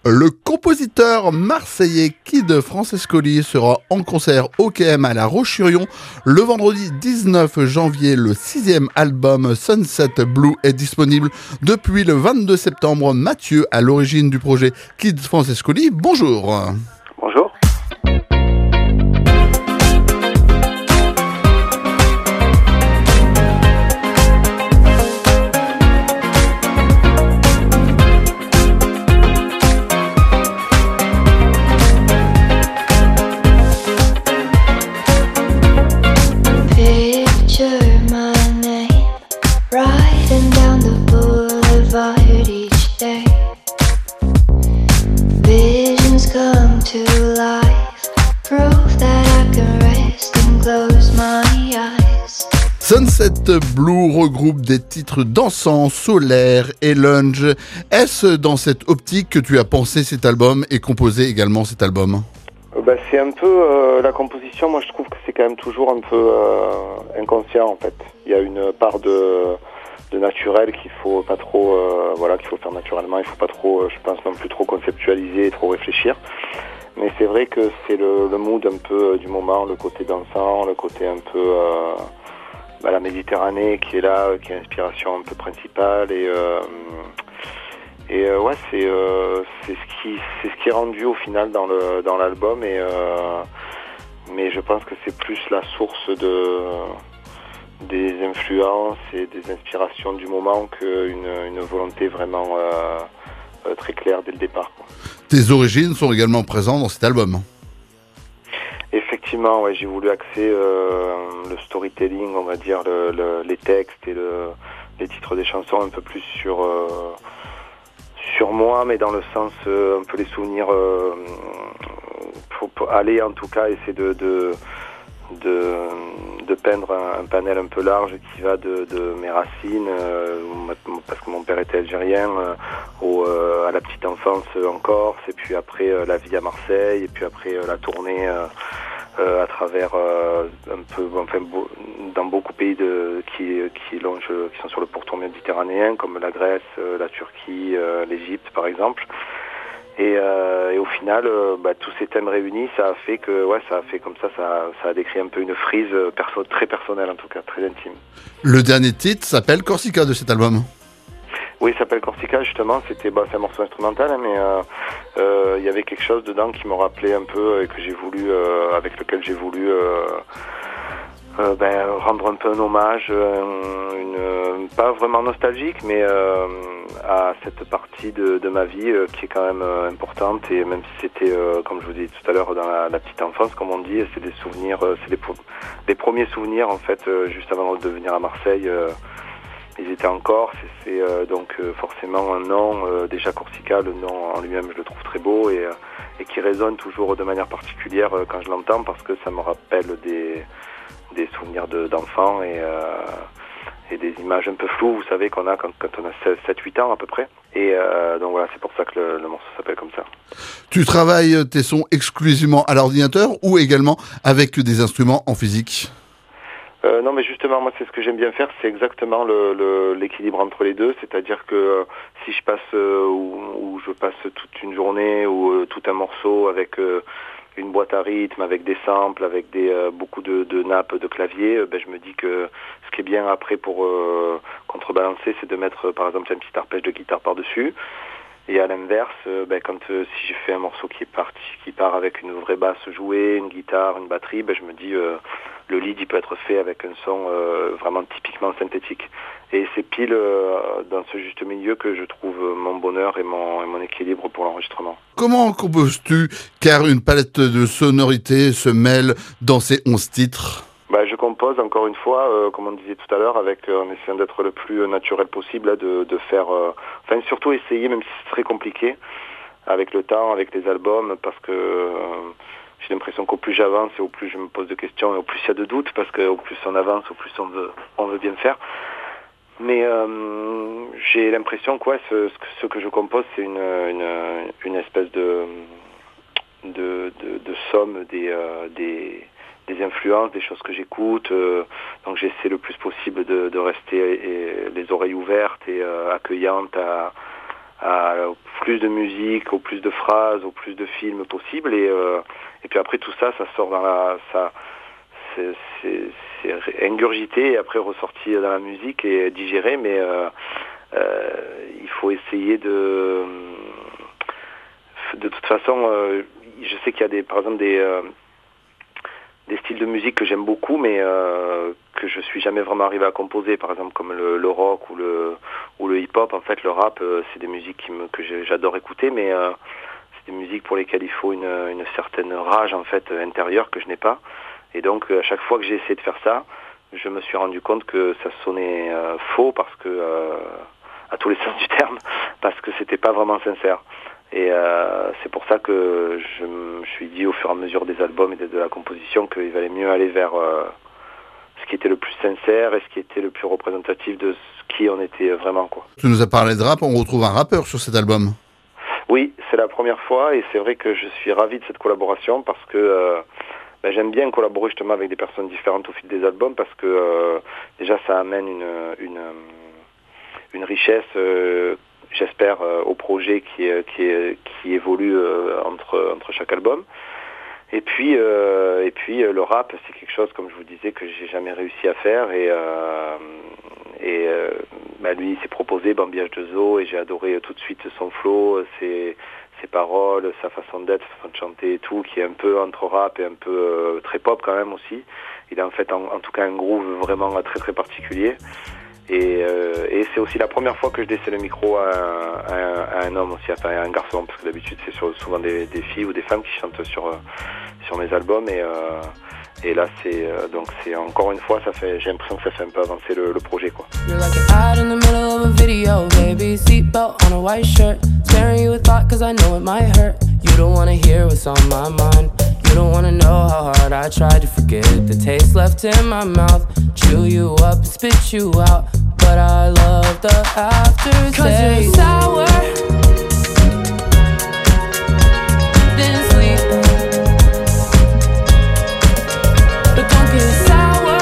Le compositeur marseillais Kid Francescoli sera en concert au KM à La Roche-sur-Yon le vendredi 19 janvier. Le 6e album Sunset Blue est disponible depuis le 22 septembre. Mathieu, à l'origine du projet Kid Francescoli, bonjour. Bonjour. Riding down the boulevard each day, visions come to life, proof that I can rest and close my eyes. Sunset Blue regroupe des titres dansants, solaires et lounge. Est-ce dans cette optique que tu as pensé cet album et composé également cet album ? C'est un peu la composition. Moi, je trouve que c'est quand même toujours un peu inconscient en fait. Il y a une part de naturel qu'il faut pas trop, qu'il faut faire naturellement. Il faut pas trop, je pense non plus trop conceptualiser et trop réfléchir. Mais c'est vrai que c'est le mood un peu du moment, le côté dansant, le côté un peu la Méditerranée qui est là, qui est l'inspiration un peu principale c'est ce qui est rendu au final dans l'album mais je pense que c'est plus la source des influences et des inspirations du moment qu'une volonté vraiment très claire dès le départ, quoi. Tes origines sont également présentes dans cet album. Effectivement, ouais, j'ai voulu axer le storytelling, on va dire, les textes et les titres des chansons un peu plus sur moi, mais dans le sens un peu les souvenirs, pour aller en tout cas essayer de peindre un panel un peu large qui va de mes racines, parce que mon père était algérien, à la petite enfance en Corse, et puis après la vie à Marseille, et puis après la tournée à travers dans beaucoup de pays qui sont sur le pourtour méditerranéen, comme la Grèce, la Turquie, l'Égypte par exemple. Et au final, tous ces thèmes réunis, ça a fait comme ça a décrit un peu une frise très personnelle, en tout cas très intime. Le dernier titre s'appelle Corsica de cet album. Oui, il s'appelle Corsica, justement. C'est un morceau instrumental, mais il y avait quelque chose dedans qui me rappelait un peu et que j'ai voulu, avec lequel j'ai voulu rendre un peu un hommage, pas vraiment nostalgique, mais à cette partie de ma vie qui est quand même importante. Et même si c'était, comme je vous disais tout à l'heure, dans la petite enfance, comme on dit, c'est des souvenirs, c'est des premiers souvenirs en fait, juste avant de venir à Marseille. Ils étaient en Corse, et c'est donc forcément un nom, déjà Corsica, le nom en lui-même je le trouve très beau et qui résonne toujours de manière particulière quand je l'entends, parce que ça me rappelle des souvenirs d'enfants et des images un peu floues, vous savez, qu'on a quand on a 7-8 ans à peu près. Et donc voilà, c'est pour ça que le morceau s'appelle comme ça. Tu travailles tes sons exclusivement à l'ordinateur ou également avec des instruments en physique ? Non, mais justement, moi, c'est ce que j'aime bien faire, c'est exactement l'équilibre entre les deux. C'est-à-dire que si je passe ou je passe toute une journée ou tout un morceau avec une boîte à rythme, avec des samples, avec beaucoup de nappes de clavier, je me dis que ce qui est bien après pour contrebalancer, c'est de mettre par exemple un petit arpège de guitare par-dessus. Et à l'inverse, si je fais un morceau qui part avec une vraie basse jouée, une guitare, une batterie, je me dis le lead il peut être fait avec un son vraiment typiquement synthétique. Et c'est pile dans ce juste milieu que je trouve mon bonheur et mon équilibre pour l'enregistrement. Comment composes-tu, car une palette de sonorités se mêle dans ces 11 titres ? Je compose encore une fois, comme on disait tout à l'heure, en essayant d'être le plus naturel possible, de faire, surtout essayer, même si c'est très compliqué, avec le temps, avec les albums, parce que j'ai l'impression qu'au plus j'avance et au plus je me pose de questions et au plus il y a de doutes, parce qu'au plus on avance, au plus on veut bien faire. Mais j'ai l'impression que ce que je compose, c'est une espèce de somme des influences, des choses que j'écoute. Donc j'essaie le plus possible de rester les oreilles ouvertes et accueillante au plus de musique, au plus de phrases, au plus de films possible. Et puis après tout ça, ça sort c'est ingurgité et après ressorti dans la musique et digéré. Mais il faut essayer de toute façon, je sais qu'il y a par exemple des styles de musique que j'aime beaucoup, mais que je suis jamais vraiment arrivé à composer, par exemple comme le rock ou le hip-hop. En fait, le rap, c'est des musiques que j'adore écouter, mais c'est des musiques pour lesquelles il faut une certaine rage en fait intérieure que je n'ai pas. Et donc, à chaque fois que j'ai essayé de faire ça, je me suis rendu compte que ça sonnait faux, parce que à tous les sens du terme, parce que c'était pas vraiment sincère. Et c'est pour ça que je me suis dit au fur et à mesure des albums et de la composition qu'il valait mieux aller vers ce qui était le plus sincère et ce qui était le plus représentatif de ce qui on était vraiment, quoi. Tu nous as parlé de rap, on retrouve un rappeur sur cet album. Oui, c'est la première fois et c'est vrai que je suis ravi de cette collaboration parce que j'aime bien collaborer justement avec des personnes différentes au fil des albums parce que déjà ça amène une richesse, j'espère, au projet qui évolue entre chaque album. Et puis le rap, c'est quelque chose, comme je vous disais, que j'ai jamais réussi à faire et lui il s'est proposé Bambiage de Zo et j'ai adoré tout de suite son flow, ses paroles, sa façon d'être, sa façon de chanter et tout, qui est un peu entre rap et un peu très pop quand même aussi. Il a en fait en tout cas un groove vraiment très très particulier. Et c'est aussi la première fois que je laissais le micro à un homme aussi, enfin à un garçon, parce que d'habitude c'est souvent des filles ou des femmes qui chantent sur mes albums et là c'est encore une fois j'ai l'impression que ça fait un peu avancer le projet, quoi. You're like an ad in the middle of a video, baby, seatbelt on a white shirt, staring you with thought cause I know it might hurt. You don't wanna hear what's on my mind. You don't wanna know how hard I tried to forget the taste left in my mouth. Chew you up and spit you out, but I love the aftertaste. Cause you're sour, didn't sleep, but don't get sour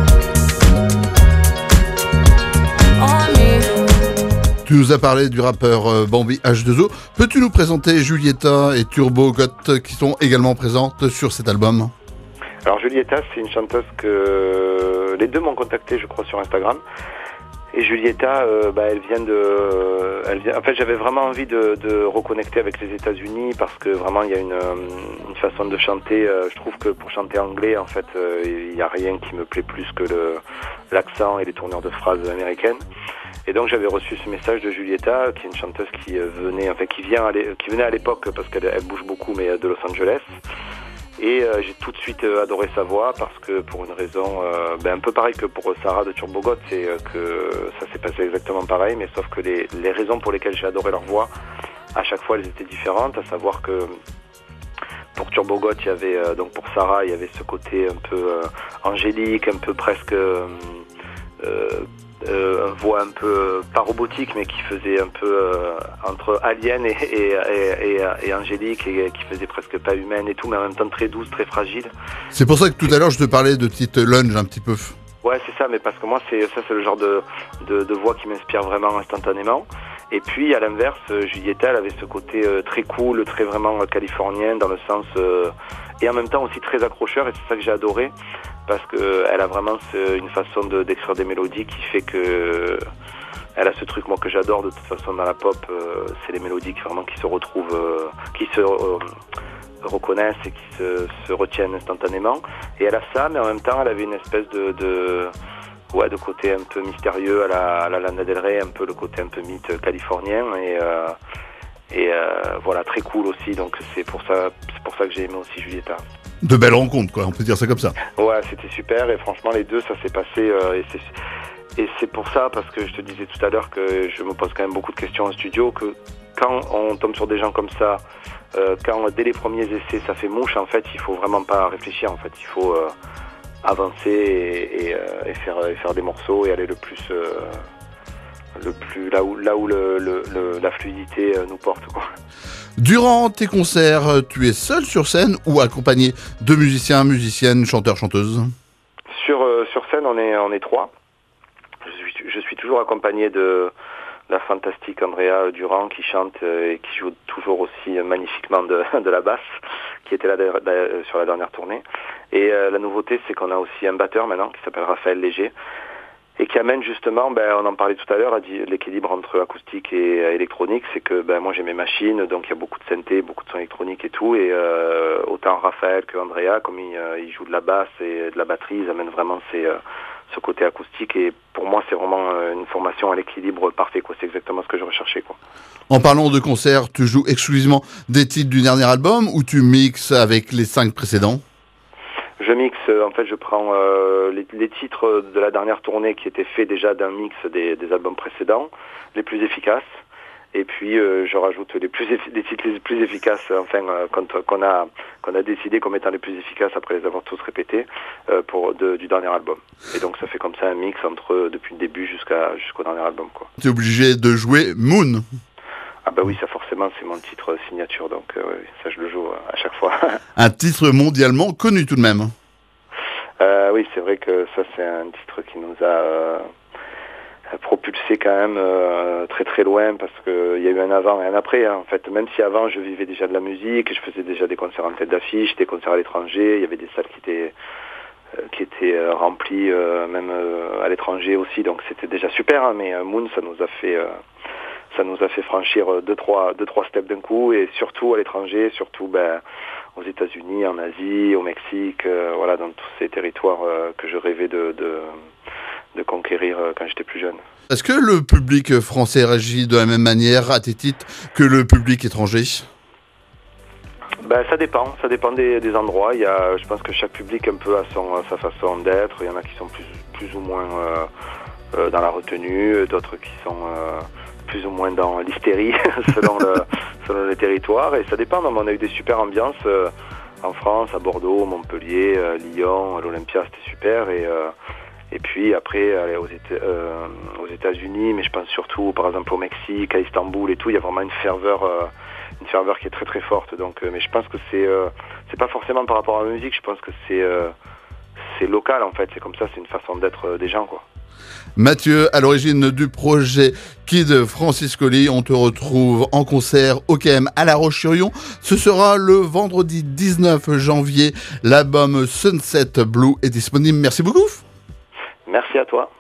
on me. Tu nous as parlé du rappeur Bambi H2O. Peux-tu nous présenter Julieta et Turbo Got qui sont également présentes sur cet album ? Alors Julieta, c'est une chanteuse que les deux m'ont contacté, je crois, sur Instagram. Et Julieta, elle vient. En fait, j'avais vraiment envie de reconnecter avec les États-Unis parce que vraiment il y a une façon de chanter. Je trouve que pour chanter anglais, en fait, il n'y a rien qui me plaît plus que l'accent et les tournures de phrases américaines. Et donc j'avais reçu ce message de Julieta, qui est une chanteuse qui venait à l'époque parce qu'elle bouge beaucoup, mais de Los Angeles. Et j'ai tout de suite adoré sa voix parce que pour une raison un peu pareil que pour Sarah de Turbo Got, c'est que ça s'est passé exactement pareil, mais sauf que les raisons pour lesquelles j'ai adoré leur voix, à chaque fois elles étaient différentes, à savoir que pour Turbo Got, il y avait donc pour Sarah, il y avait ce côté un peu angélique, un peu presque voix un peu pas robotique, mais qui faisait un peu entre alien et angélique, et qui faisait presque pas humaine et tout, mais en même temps très douce, très fragile. C'est pour ça que tout à l'heure je te parlais de petite lunge un petit peu. Ouais, c'est ça, mais parce que moi c'est le genre de voix qui m'inspire vraiment instantanément. Et puis à l'inverse, Julieta, elle avait ce côté très cool, très vraiment californien dans le sens et en même temps aussi très accrocheur, et c'est ça que j'ai adoré. Parce qu'elle a vraiment une façon d'écrire des mélodies qui fait que elle a ce truc, moi, que j'adore de toute façon dans la pop, c'est les mélodies qui se retrouvent, qui se reconnaissent et qui se retiennent instantanément. Et elle a ça, mais en même temps, elle avait une espèce de côté un peu mystérieux à la Lana Del Rey, un peu le côté un peu mythe californien et voilà, très cool aussi. Donc c'est pour ça que j'ai aimé aussi Julieta. De belles rencontres, quoi, on peut dire ça comme ça. Ouais, c'était super, et franchement les deux, ça s'est passé et c'est pour ça, parce que je te disais tout à l'heure que je me pose quand même beaucoup de questions en studio, que quand on tombe sur des gens comme ça, quand dès les premiers essais ça fait mouche, en fait il faut vraiment pas réfléchir, en fait il faut avancer et faire des morceaux et aller le plus là où la fluidité nous porte, quoi. Durant tes concerts, tu es seul sur scène ou accompagné de musiciens, musiciennes, chanteurs, chanteuses ? Sur scène, on est trois. Je suis toujours accompagné de la fantastique Andrea Durand qui chante et qui joue toujours aussi magnifiquement de la basse, qui était là sur la dernière tournée. Et la nouveauté, c'est qu'on a aussi un batteur maintenant qui s'appelle Raphaël Léger et qui amène justement, on en parlait tout à l'heure, l'équilibre entre acoustique et électronique. C'est que moi j'ai mes machines, donc il y a beaucoup de synthé, beaucoup de son électronique et tout, et autant Raphaël que Andrea, comme il joue de la basse et de la batterie, ils amènent vraiment ce côté acoustique, et pour moi c'est vraiment une formation à l'équilibre parfait, quoi. C'est exactement ce que je recherchais, quoi. En parlant de concert, tu joues exclusivement des titres du dernier album ou tu mixes avec les 5 précédents? Je mixe, en fait je prends les titres de la dernière tournée qui étaient faits déjà d'un mix des albums précédents, les plus efficaces, et puis je rajoute des titres les plus efficaces, enfin qu'on a décidé comme étant les plus efficaces après les avoir tous répétés du dernier album. Et donc ça fait comme ça un mix depuis le début jusqu'au dernier album, quoi. Tu es obligé de jouer Moon. Ah bah oui, ça forcément c'est mon titre signature, donc oui, ça je le joue à chaque fois. Un titre mondialement connu tout de même. Oui, c'est vrai que ça c'est un titre qui nous a propulsé quand même très très loin, parce qu'il y a eu un avant et un après, hein. En fait, même si avant je vivais déjà de la musique, je faisais déjà des concerts en tête d'affiche, des concerts à l'étranger, il y avait des salles qui étaient remplies même à l'étranger aussi, donc c'était déjà super, hein. Mais Moon, ça nous a fait franchir deux trois steps d'un coup, et surtout à l'étranger, surtout aux États-Unis, en Asie, au Mexique, voilà, dans tous ces territoires que je rêvais de conquérir quand j'étais plus jeune. Est-ce que le public français réagit de la même manière à tes titres que le public étranger? Ça dépend des endroits. Je pense que chaque public un peu a sa façon d'être. Il y en a qui sont plus ou moins dans la retenue, d'autres qui sont plus ou moins dans l'hystérie selon les territoires, et ça dépend. On a eu des super ambiances en France, à Bordeaux, Montpellier, Lyon, à l'Olympia, c'était super, et puis après aux États-Unis, mais je pense surtout par exemple au Mexique, à Istanbul et tout, il y a vraiment une ferveur qui est très très forte. Donc mais je pense que c'est pas forcément par rapport à la musique, je pense que c'est local en fait, c'est comme ça, c'est une façon d'être des gens, quoi. Mathieu, à l'origine du projet Kid Franciscoli, on te retrouve en concert au KM à La Roche-sur-Yon. Ce sera le vendredi 19 janvier. L'album Sunset Blue est disponible. Merci beaucoup. Merci à toi.